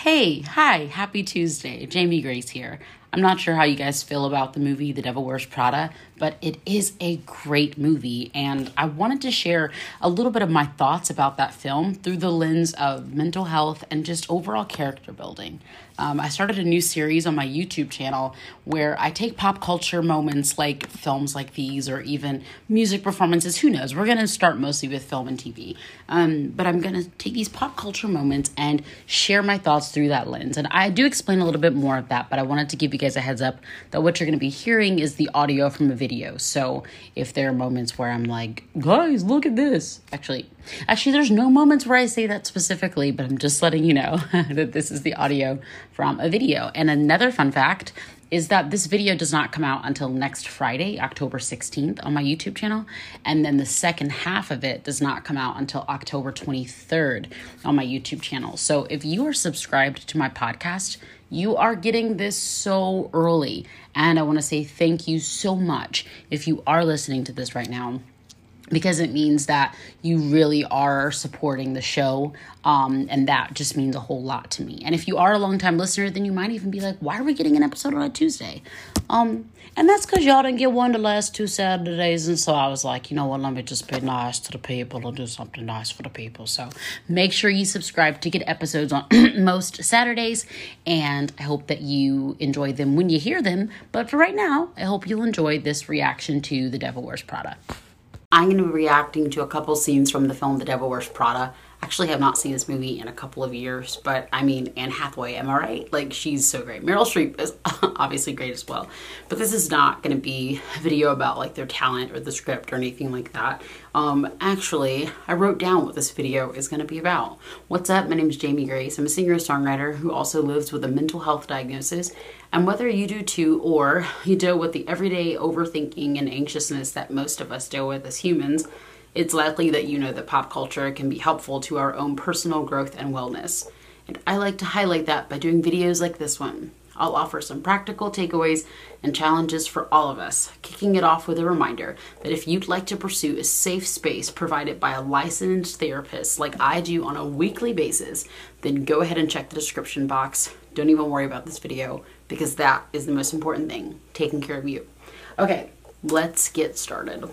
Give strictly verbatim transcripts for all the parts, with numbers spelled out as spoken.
Hey, hi, happy Tuesday. Jamie Grace here. I'm not sure how you guys feel about the movie The Devil Wears Prada, but it is a great movie, and I wanted to share a little bit of my thoughts about that film through the lens of mental health and just overall character building. Um, I started a new series on my YouTube channel where I take pop culture moments like films like these or even music performances. Who knows? We're going to start mostly with film and T V. Um, but I'm going to take these pop culture moments and share my thoughts through that lens. And I do explain a little bit more of that, but I wanted to give you guys a heads up that what you're going to be hearing is the audio from a video. So if there are moments where I'm like, guys, look at this. Actually, actually, there's no moments where I say that specifically, but I'm just letting you know that this is the audio from a video. And another fun fact is that this video does not come out until next Friday, October sixteenth on my YouTube channel. And then the second half of it does not come out until October twenty-third on my YouTube channel. So if you are subscribed to my podcast, you are getting this so early. And I want to say thank you so much if you are listening to this right now, because it means that you really are supporting the show, um, and that just means a whole lot to me. And if you are a longtime listener, then you might even be like, why are we getting an episode on a Tuesday? Um, and that's because y'all didn't get one the last two Saturdays, and so I was like, you know what, let me just be nice to the people and do something nice for the people. So make sure you subscribe to get episodes on most Saturdays, and I hope that you enjoy them when you hear them. But for right now, I hope you'll enjoy this reaction to The Devil Wears Prada. I'm going to be reacting to a couple scenes from the film The Devil Wears Prada. Actually, have not seen this movie in a couple of years, but I mean, Anne Hathaway, am I right? Like, she's so great. Meryl Streep is obviously great as well, but this is not going to be a video about like their talent or the script or anything like that. Um, actually, I wrote down what this video is going to be about. What's up? My name is Jamie Grace. I'm a singer-songwriter who also lives with a mental health diagnosis. And whether you do too, or you deal with the everyday overthinking and anxiousness that most of us deal with as humans, it's likely that you know that pop culture can be helpful to our own personal growth and wellness. And I like to highlight that by doing videos like this one. I'll offer some practical takeaways and challenges for all of us, kicking it off with a reminder that if you'd like to pursue a safe space provided by a licensed therapist like I do on a weekly basis, then go ahead and check the description box. Don't even worry about this video, because that is the most important thing, taking care of you. Okay, let's get started.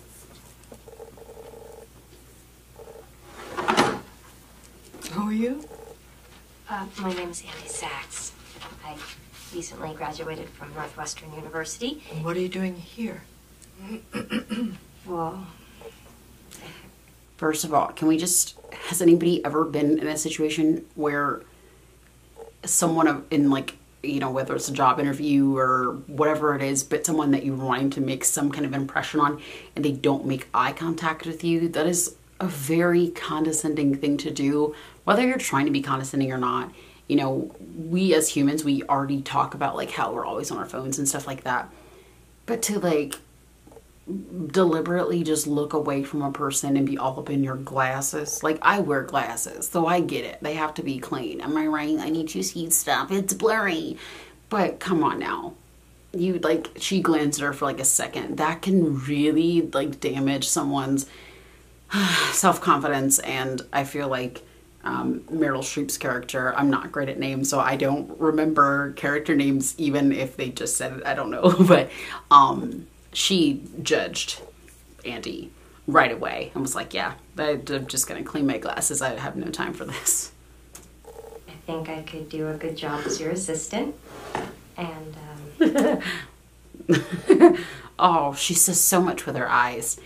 Who are you? Uh, my name is Andy Sachs. I recently graduated from Northwestern University. And what are you doing here? Well, First of all, can we just, has anybody ever been in a situation where someone in like, you know, whether it's a job interview or whatever it is, but someone that you're wanting to make some kind of impression on and they don't make eye contact with you? That is a very condescending thing to do, whether you're trying to be condescending or not. You know, we as humans, we already talk about like how we're always on our phones and stuff like that. But to like deliberately just look away from a person and be all up in your glasses. Like, I wear glasses, so I get it. They have to be clean. Am I right? I need to see stuff. It's blurry. But come on now. You like, she glanced at her for like a second. That can really like damage someone's self-confidence. And I feel like um, Meryl Streep's character, I'm not great at names, so I don't remember character names even if they just said it. I don't know. But um, she judged Andy right away and was like, yeah, I'm just going to clean my glasses. I have no time for this. I think I could do a good job as your assistant. And, um... oh, she says so much with her eyes.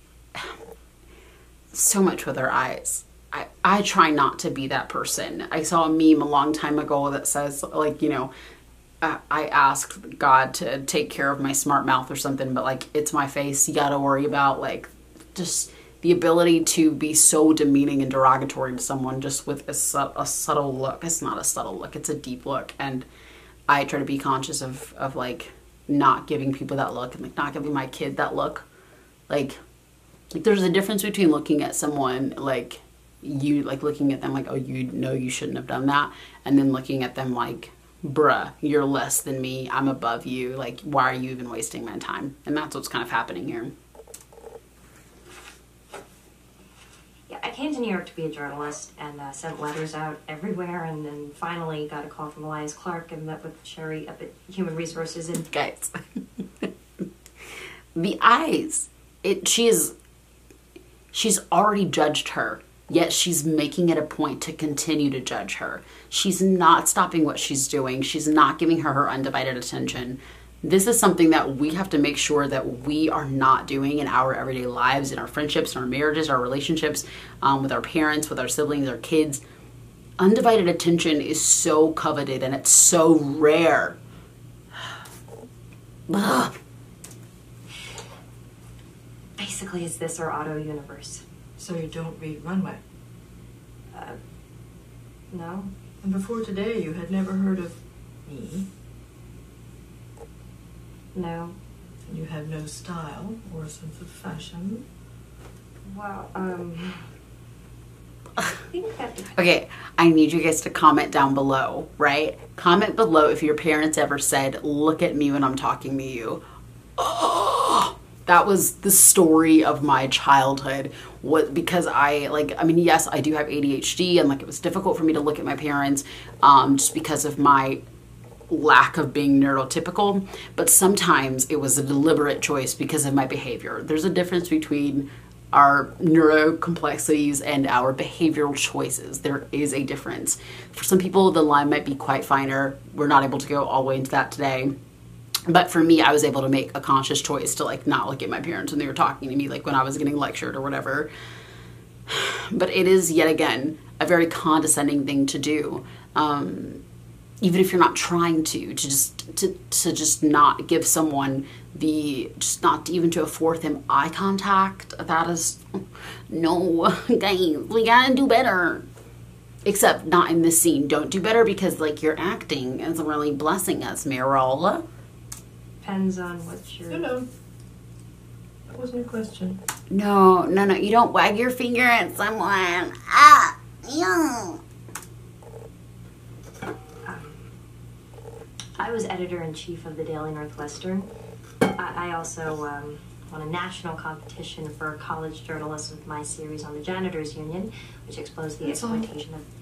So much with her eyes. I, I try not to be that person. I saw a meme a long time ago that says, like, you know, uh, I asked God to take care of my smart mouth or something, but, like, it's my face you gotta worry about. Like, just the ability to be so demeaning and derogatory to someone just with a, su a subtle look. It's not a subtle look. It's a deep look. And I try to be conscious of, of, like, not giving people that look and, like, not giving my kid that look. Like, like there's a difference between looking at someone, like, you like looking at them like, oh, you know you shouldn't have done that, and then looking at them like, bruh, you're less than me, I'm above you, like, why are you even wasting my time? And that's what's kind of happening here. Yeah, I can't came to New York to be a journalist and uh, sent letters out everywhere, and then finally got a call from Elias Clark and met with Sherry up at Human Resources. And Guys, the eyes, it she is, she's already judged her, yet she's making it a point to continue to judge her. She's not stopping what she's doing. She's not giving her her undivided attention. This is something that we have to make sure that we are not doing in our everyday lives, in our friendships, in our marriages, our relationships, um, with our parents, with our siblings, our kids. Undivided attention is so coveted and it's so rare. Ugh. basically, it's this or Auto Universe. So you don't read Runway? Uh, no. And before today, you had never heard of me? No. And you have no style or a sense of fashion? Well, um... I think that... Okay, I need you guys to comment down below, right? Comment below if your parents ever said, look at me when I'm talking to you. Oh, that was the story of my childhood. What, because I, like, I mean, yes, I do have A D H D, and, like, it was difficult for me to look at my parents um, just because of my lack of being neurotypical, but sometimes it was a deliberate choice because of my behavior. There's a difference between our neuro complexities and our behavioral choices. There is a difference. For some people, the line might be quite finer. We're not able to go all the way into that today. But for me, I was able to make a conscious choice to, like, not look at my parents when they were talking to me, like when I was getting lectured or whatever. But it is, yet again, a very condescending thing to do. Um, even if you're not trying to, to just to, to just not give someone the, just not even to afford them eye contact. That is, no, guys, we gotta do better. Except not in this scene. Don't do better because, like, your acting isn't really blessing us, Meryl. Depends on what you're... No, no. That wasn't a question. No, no, no. You don't wag your finger at someone. Ah, yeah. I was editor-in-chief of the Daily Northwestern. I, I also um, won a national competition for college journalists with my series on the Janitors Union, which exposed the That's all. exploitation of...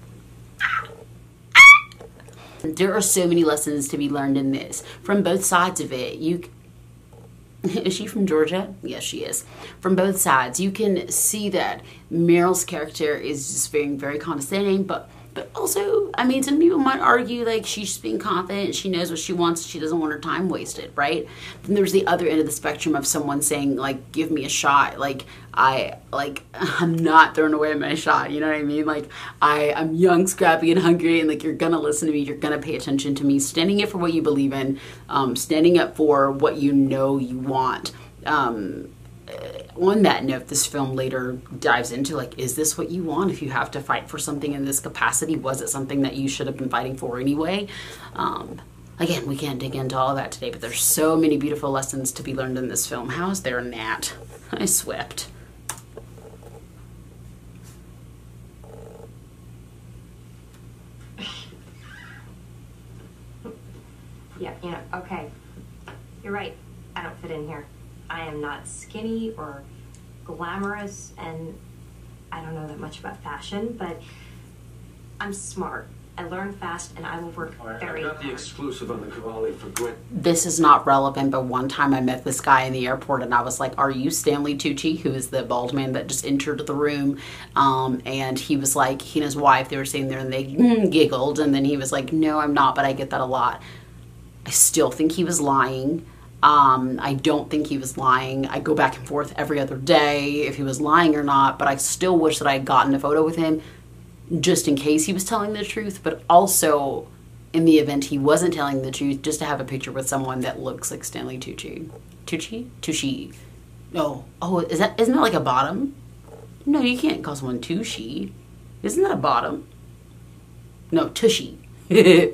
There are so many lessons to be learned in this from both sides of it. You is she from Georgia? Yes, she is. From both sides, you can see that Meryl's character is just being very condescending, but but also, I mean, some people might argue like she's just being confident, she knows what she wants, she doesn't want her time wasted, right? Then there's the other end of the spectrum of someone saying, like, give me a shot. Like, I, like, I'm not throwing away my shot, you know what I mean? Like, I, I'm young, scrappy, and hungry, and, like, you're gonna listen to me, you're gonna pay attention to me, standing up for what you believe in, um, standing up for what you know you want. Um, on that note, this film later dives into, like, is this what you want? If you have to fight for something in this capacity, was it something that you should have been fighting for anyway? Um, again, we can't dig into all of that today, but there's so many beautiful lessons to be learned in this film. How's there, Nat? I swept. Yeah, you know, okay. You're right. I don't fit in here. I am not skinny or glamorous, and I don't know that much about fashion, but I'm smart. I learn fast, and I will work Right, very I got hard. the exclusive on the Cavalli for Gwen. This is not relevant, but one time I met this guy in the airport and I was like, are you Stanley Tucci, who is the bald man that just entered the room? Um, and he was like, he and his wife, they were sitting there and they mm, giggled, and then he was like, no, I'm not, but I get that a lot. I still think he was lying. Um, I don't think he was lying. I go back and forth every other day if he was lying or not, but I still wish that I had gotten a photo with him just in case he was telling the truth, but also in the event he wasn't telling the truth, just to have a picture with someone that looks like Stanley Tucci. Tucci? Tucci. No. Oh, is that, isn't that like a bottom? No, you can't call someone Tucci. Isn't that a bottom? No, Tushy. Wait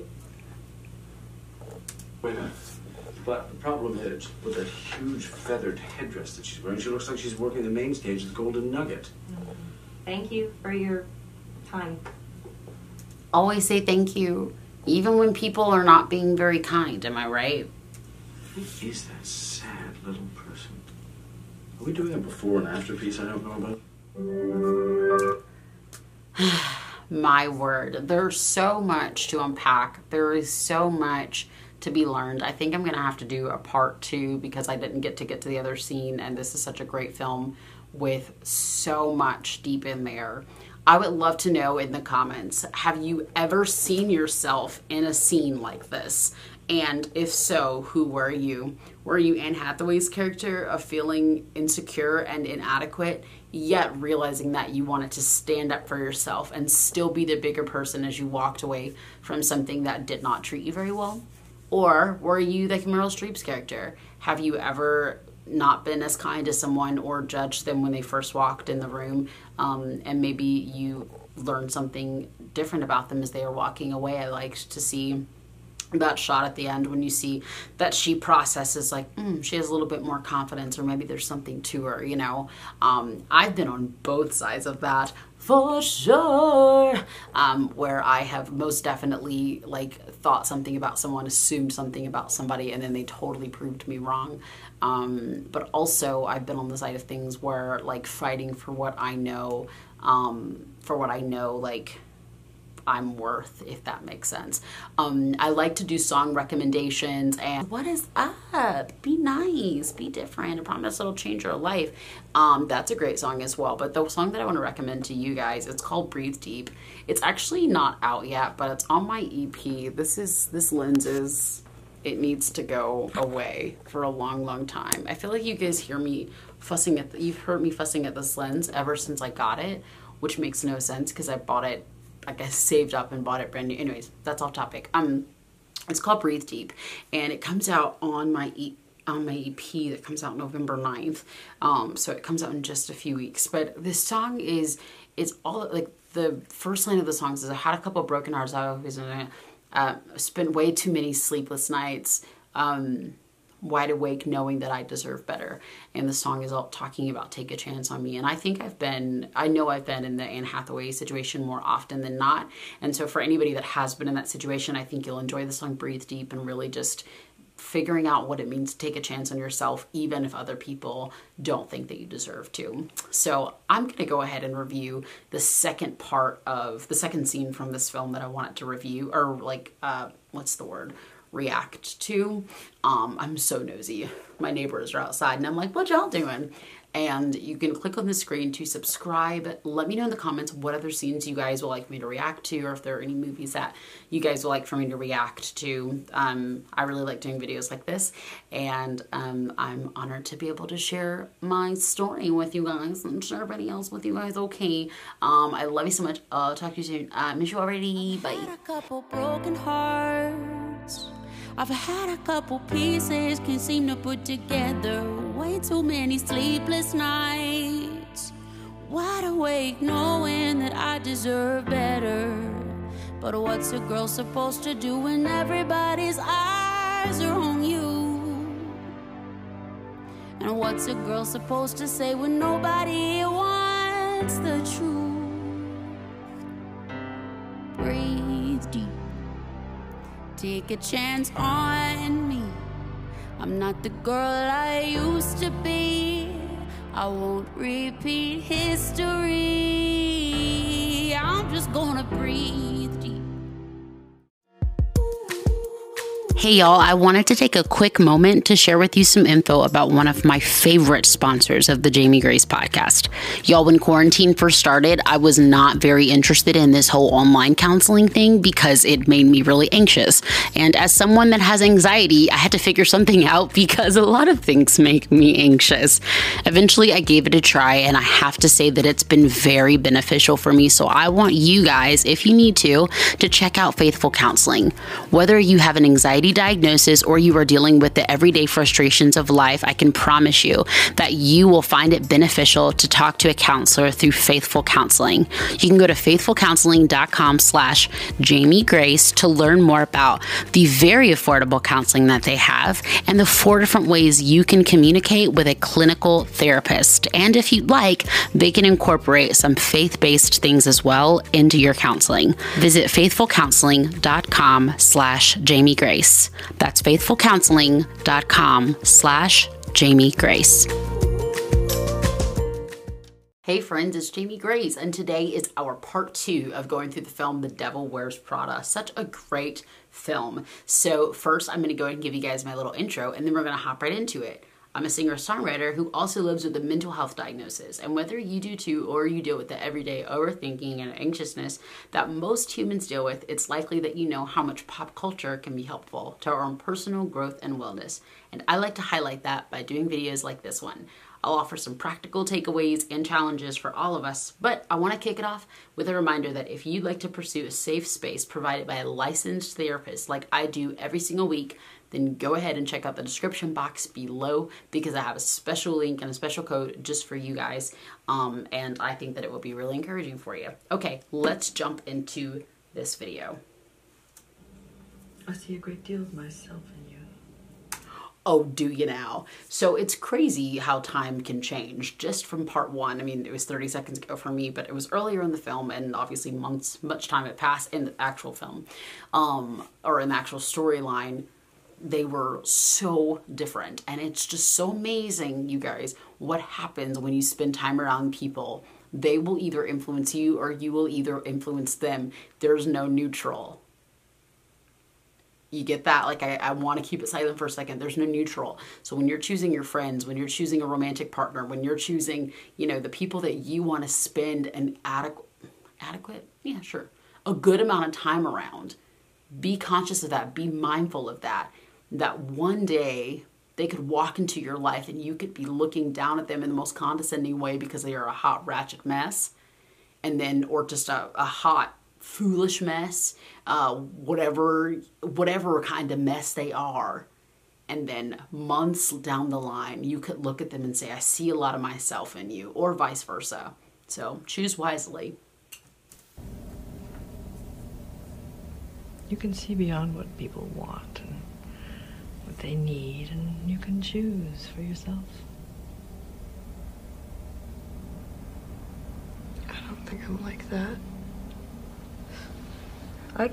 a minute. But the problem is, with that huge feathered headdress that she's wearing, she looks like she's working the main stage of the Golden Nugget. Thank you for your time. Always say thank you, even when people are not being very kind, am I right? Who is that sad little person? Are we doing a before and after piece I don't know about? My word, there's so much to unpack. There is so much to be learned. I think I'm gonna have to do a part two because I didn't get to get to the other scene, and this is such a great film with so much deep in there. I would love to know in the comments, have you ever seen yourself in a scene like this? And if so, who were you? Were you Anne Hathaway's character of feeling insecure and inadequate, yet realizing that you wanted to stand up for yourself and still be the bigger person as you walked away from something that did not treat you very well? Or were you like Meryl Streep's character? Have you ever not been as kind to someone or judged them when they first walked in the room, um, and maybe you learned something different about them as they were walking away? I liked to see that shot at the end when you see that she processes like, mm, she has a little bit more confidence, or maybe there's something to her, you know. Um, I've been on both sides of that for sure, um, where I have most definitely like thought something about someone, assumed something about somebody, and then they totally proved me wrong. Um, but also I've been on the side of things where like fighting for what I know, um, for what I know, like I'm worth, if that makes sense. Um, I like to do song recommendations, and what is up? Be nice, be different. I promise it'll change your life. Um, that's a great song as well. But the song that I want to recommend to you guys, it's called Breathe Deep. It's actually not out yet, but it's on my E P. This is, this lens is, it needs to go away for a long, long time. I feel like you guys hear me fussing at, the, you've heard me fussing at this lens ever since I got it, which makes no sense because I bought it, I guess, saved up and bought it brand new. Anyways, that's off topic. Um, it's called Breathe Deep, and it comes out on my e on my E P that comes out November ninth. Um, so it comes out in just a few weeks. But this song is, it's all like the first line of the song says, "I had a couple of broken hearts. I always uh, spent way too many sleepless nights. Um, wide awake knowing that I deserve better." And the song is all talking about take a chance on me. And I think I've been, I know I've been in the Anne Hathaway situation more often than not. And so for anybody that has been in that situation, I think you'll enjoy the song Breathe Deep, and really just figuring out what it means to take a chance on yourself, even if other people don't think that you deserve to. So I'm going to go ahead and review the second part of the second scene from this film that I wanted to review, or like, uh, what's the word? react to. Um, I'm so nosy. My neighbors are outside and I'm like, what y'all doing? And you can click on the screen to subscribe. Let me know in the comments what other scenes you guys would like me to react to, or if there are any movies that you guys would like for me to react to. Um, I really like doing videos like this, and um, I'm honored to be able to share my story with you guys and share everybody else with you guys, okay? Um, I love you so much. I'll talk to you soon. Uh, miss you already. Bye. I've had a couple broken hearts. I've had a couple pieces, can't seem to put together. Way too many sleepless nights. Wide awake knowing that I deserve better. But what's a girl supposed to do when everybody's eyes are on you? And what's a girl supposed to say when nobody wants the truth? Breathe deep. Take a chance on me. I'm not the girl I used to be. I won't repeat history. I'm just gonna breathe deep. Hey y'all, I wanted to take a quick moment to share with you some info about one of my favorite sponsors of the Jamie Grace podcast. Y'all, when quarantine first started, I was not very interested in this whole online counseling thing because it made me really anxious. And as someone that has anxiety, I had to figure something out because a lot of things make me anxious. Eventually, I gave it a try, and I have to say that it's been very beneficial for me. So I want you guys, if you need to, to check out Faithful Counseling. Whether you have an anxiety diagnosis or you are dealing with the everyday frustrations of life, I can promise you that you will find it beneficial to talk to a counselor through Faithful Counseling. You can go to faithfulcounseling.com slash Jamie Grace to learn more about the very affordable counseling that they have and the four different ways you can communicate with a clinical therapist. And if you'd like, they can incorporate some faith-based things as well into your counseling. Visit faithfulcounseling.com slash Jamie Grace. That's faithfulcounseling.com slash Jamie Grace. Hey friends, it's Jamie Grace, and today is our part two of going through the film The Devil Wears Prada. Such a great film. So first I'm going to go ahead and give you guys my little intro, and then we're going to hop right into it. I'm a singer-songwriter who also lives with a mental health diagnosis, and whether you do too or you deal with the everyday overthinking and anxiousness that most humans deal with, it's likely that you know how much pop culture can be helpful to our own personal growth and wellness. And I like to highlight that by doing videos like this one. I'll offer some practical takeaways and challenges for all of us, but I want to kick it off with a reminder that if you'd like to pursue a safe space provided by a licensed therapist like I do every single week, then go ahead and check out the description box below because I have a special link and a special code just for you guys, um, and I think that it will be really encouraging for you. Okay, let's jump into this video. I see a great deal of myself in you. Oh, do you now? So it's crazy how time can change just from part one. I mean, it was thirty seconds ago for me, but it was earlier in the film, and obviously months, much time had passed in the actual film, um, or in the actual storyline. They were so different, and it's just so amazing, you guys, what happens when you spend time around people. They will either influence you or you will either influence them. There's no neutral. You get that? Like, I, I want to keep it silent for a second. There's no neutral. So when you're choosing your friends, when you're choosing a romantic partner, when you're choosing, you know, the people that you want to spend an adequate, adequate, yeah, sure, a good amount of time around, be conscious of that. Be mindful of that. That one day they could walk into your life and you could be looking down at them in the most condescending way because they are a hot, ratchet mess. And then, or just a, a hot, foolish mess, uh, whatever, whatever kind of mess they are. And then months down the line, you could look at them and say, I see a lot of myself in you, or vice versa. So choose wisely. You can see beyond what people want and what they need, and you can choose for yourself. I don't think I'm like that. I...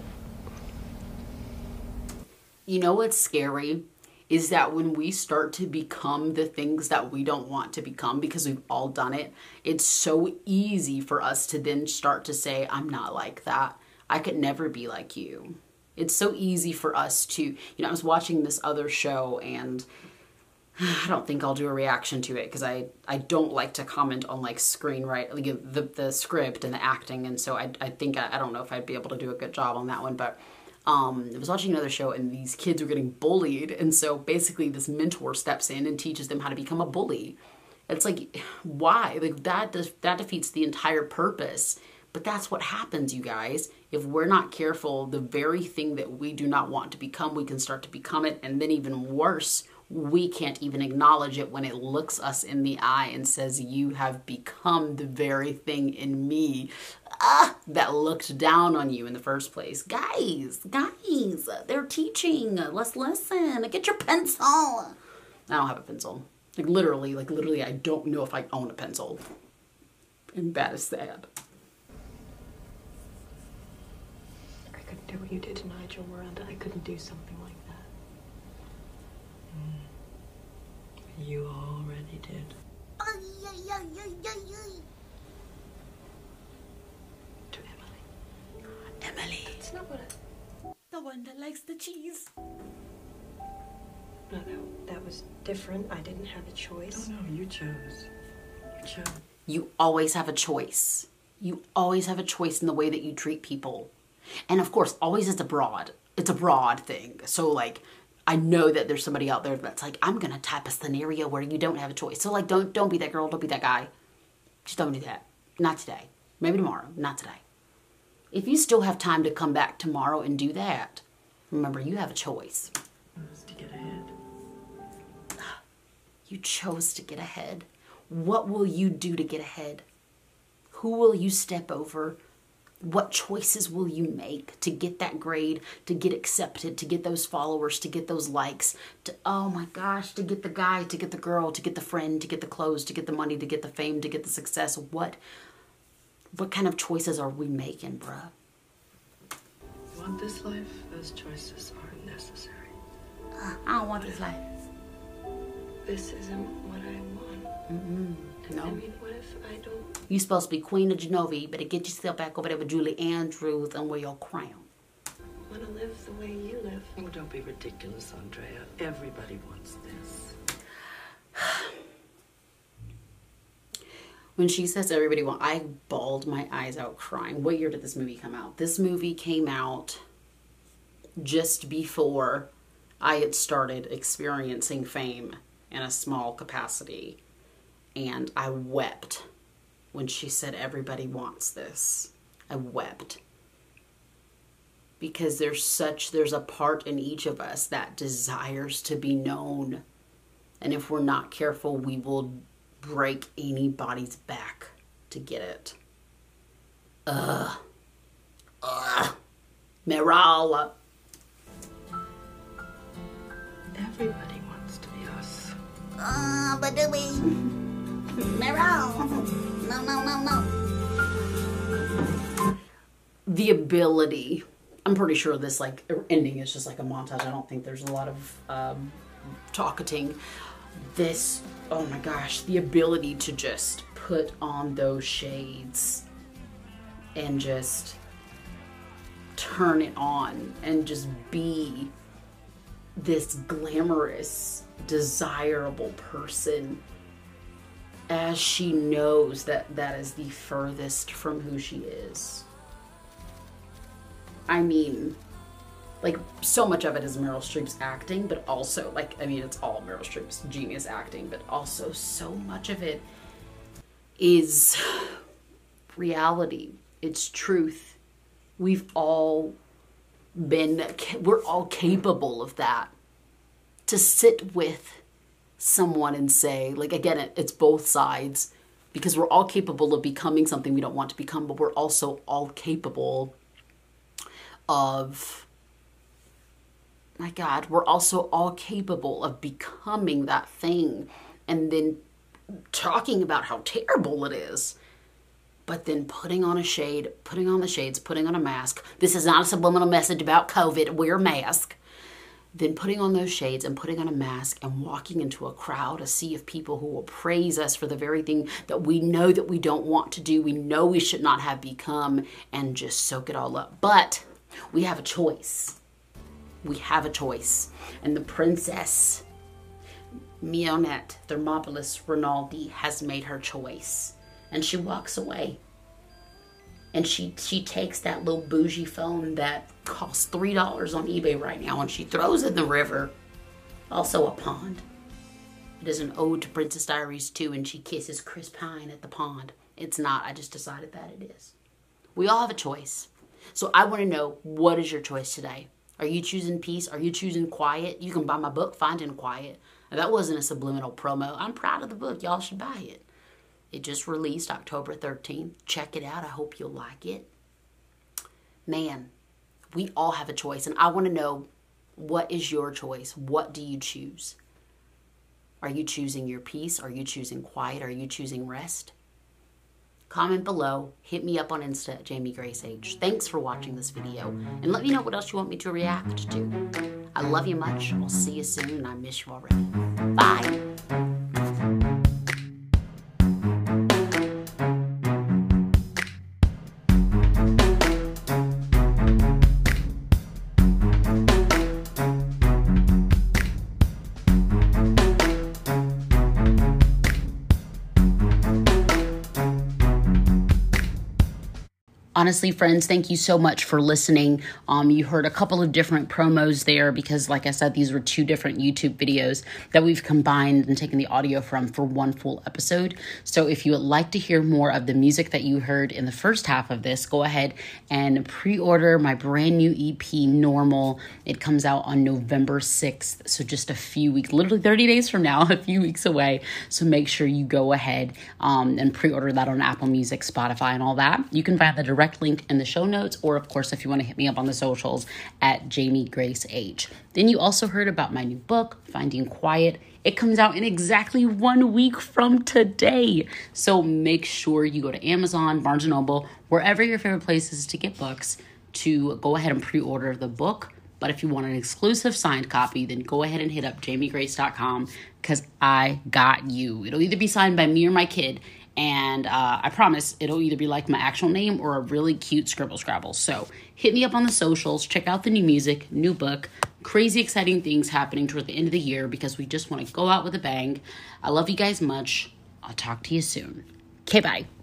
You know what's scary is that when we start to become the things that we don't want to become, because we've all done it, it's so easy for us to then start to say, I'm not like that. I could never be like you. It's so easy for us to, you know, I was watching this other show, and I don't think I'll do a reaction to it because I, I don't like to comment on like screenwrite, like the, the script and the acting. And so I, I think, I, I don't know if I'd be able to do a good job on that one, but um, I was watching another show and these kids were getting bullied. And so basically this mentor steps in and teaches them how to become a bully. It's like, why? Like that, does, that defeats the entire purpose. But that's what happens, you guys. If we're not careful, the very thing that we do not want to become, we can start to become it. And then even worse, we can't even acknowledge it when it looks us in the eye and says, you have become the very thing in me ah, that looked down on you in the first place. Guys, guys, they're teaching. Let's listen. Get your pencil. I don't have a pencil. Like literally, like literally, I don't know if I own a pencil. And that is sad. I couldn't do what you did to Nigel, Miranda. I couldn't do something like that. Mm. You already did. To Emily. Emily. That's not what I... The one that likes the cheese. No, no, that was different. I didn't have a choice. Oh, no, you chose. You chose. You always have a choice. You always have a choice in the way that you treat people. And of course, always it's a broad, it's a broad thing. So like, I know that there's somebody out there that's like, I'm going to type a scenario where you don't have a choice. So like, don't, don't be that girl. Don't be that guy. Just don't do that. Not today. Maybe tomorrow. Not today. If you still have time to come back tomorrow and do that, remember you have a choice. Chose to get ahead. You chose to get ahead. What will you do to get ahead? Who will you step over? What choices will you make to get that grade, to get accepted, to get those followers, to get those likes, to, oh my gosh, to get the guy, to get the girl, to get the friend, to get the clothes, to get the money, to get the fame, to get the success? What, what kind of choices are we making, bruh? You want this life? Those choices aren't necessary. Uh, I don't want this life. This isn't what I want. Mm-mm. No. I mean, what if I don't? You supposed to be Queen of Genovia. You better get yourself back over there with Julie Andrews and wear your crown. Want to live the way you live? Oh, don't be ridiculous, Andrea. Everybody wants this. When she says everybody want, I bawled my eyes out crying. What year did this movie come out? This movie came out just before I had started experiencing fame in a small capacity. And I wept when she said everybody wants this. I wept. Because there's such, there's a part in each of us that desires to be known. And if we're not careful, we will break anybody's back to get it. Ugh. Ugh. Meryl. Everybody wants to be us. Uh, but do we? Meryl. No, no, no, no. The ability. I'm pretty sure this like ending is just like a montage. I don't think there's a lot of um, talkating. This, oh my gosh, the ability to just put on those shades and just turn it on and just be this glamorous, desirable person as she knows that that is the furthest from who she is. I mean, like, so much of it is Meryl Streep's acting, but also, like, I mean, it's all Meryl Streep's genius acting, but also so much of it is reality. It's truth. We've all been, we're all capable of that. To sit with someone and say, like, again, it, it's both sides, because we're all capable of becoming something we don't want to become, but we're also all capable of, my God, we're also all capable of becoming that thing and then talking about how terrible it is, but then putting on a shade, putting on the shades, putting on a mask. This is not a subliminal message about COVID. Wear a mask. Then putting on those shades and putting on a mask and walking into a crowd, a sea of people who will praise us for the very thing that we know that we don't want to do, we know we should not have become, and just soak it all up. But we have a choice. We have a choice. And the princess, Mionette Thermopolis Rinaldi, has made her choice. And she walks away. And she, she takes that little bougie phone that costs three dollars on eBay right now and she throws it in the river. Also a pond. It is an ode to Princess Diaries two, and she kisses Chris Pine at the pond. It's not. I just decided that it is. We all have a choice. So I want to know, what is your choice today? Are you choosing peace? Are you choosing quiet? You can buy my book, Finding Quiet. Now, that wasn't a subliminal promo. I'm proud of the book. Y'all should buy it. It just released October thirteenth. Check it out. I hope you'll like it. Man, we all have a choice. And I want to know, what is your choice? What do you choose? Are you choosing your peace? Are you choosing quiet? Are you choosing rest? Comment below. Hit me up on Insta at Jamie Grace H. Thanks for watching this video. And let me know what else you want me to react to. I love you much. I'll see you soon. And I miss you already. Bye. Honestly, friends, thank you so much for listening. Um, you heard a couple of different promos there because, like I said, these were two different YouTube videos that we've combined and taken the audio from for one full episode. So if you would like to hear more of the music that you heard in the first half of this, go ahead and pre-order my brand new E P, Normal. It comes out on November sixth, so just a few weeks, literally thirty days from now, a few weeks away. So make sure you go ahead um, and pre-order that on Apple Music, Spotify, and all that. You can find the direct link in the show notes, or of course if you want to hit me up on the socials at Jamie Grace H. Then you also heard about my new book, Finding Quiet. It comes out in exactly one week from today. So make sure you go to Amazon, Barnes and Noble, wherever your favorite place is to get books, to go ahead and pre-order the book. But if you want an exclusive signed copy, then go ahead and hit up jamie grace dot com because I got you. It'll either be signed by me or my kid. And uh, I promise it'll either be like my actual name or a really cute scribble scrabble. So hit me up on the socials. Check out the new music, new book. Crazy exciting things happening toward the end of the year because we just want to go out with a bang. I love you guys much. I'll talk to you soon. Okay, bye.